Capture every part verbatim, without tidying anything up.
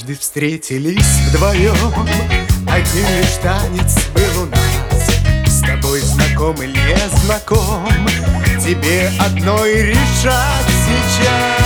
Однажды встретились вдвоем, один лишь танец был у нас. С тобой знаком или не знаком, тебе одной решать сейчас.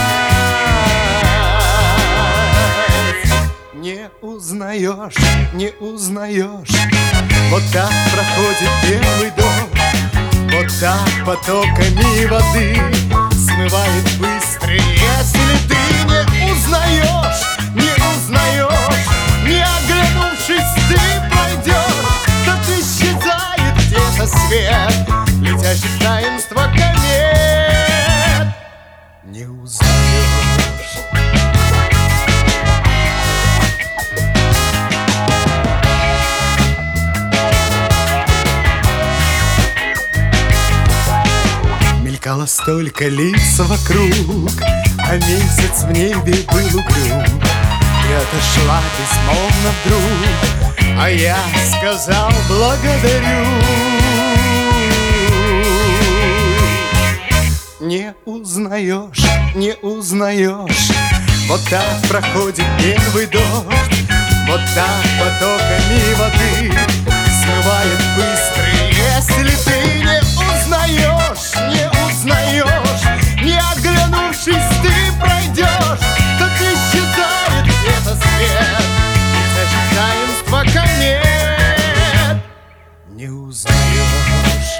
Не узнаешь, не узнаешь, вот так проходит белый дождь, вот так потоками воды смывает быстро. Если ты не узнаешь, не узнаешь, не оглянувшись ты пройдешь, то исчезает где-то свет летящих таинства комет. Не узнаешь. Мелькало столько лиц вокруг, а месяц в небе был угрюм. И отошла безмолвно вдруг, а я сказал благодарю. Не узнаешь, не узнаешь, вот так проходит первый дождь, вот так потоками воды смывает быстро. Если ты не узнаешь, не узнаешь, не оглянувшись ты пройдешь, то исчезает где-то свет летящих таинства комет. Не узнаешь.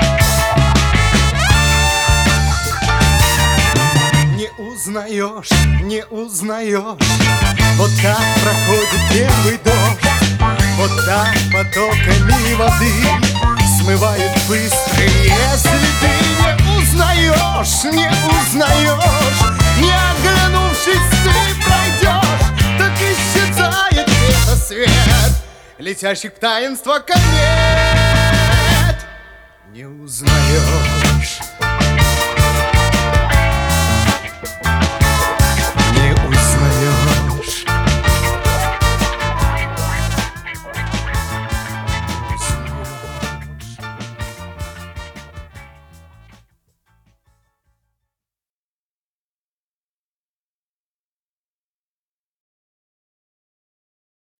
Не узнаешь, не узнаешь, вот так проходит первый дождь, вот так потоками воды смывает быстро. Если ты не узнаешь, не узнаешь, не оглянувшись ты пройдешь, так исчезает где-то свет летящих в таинство комет. Не узнаешь.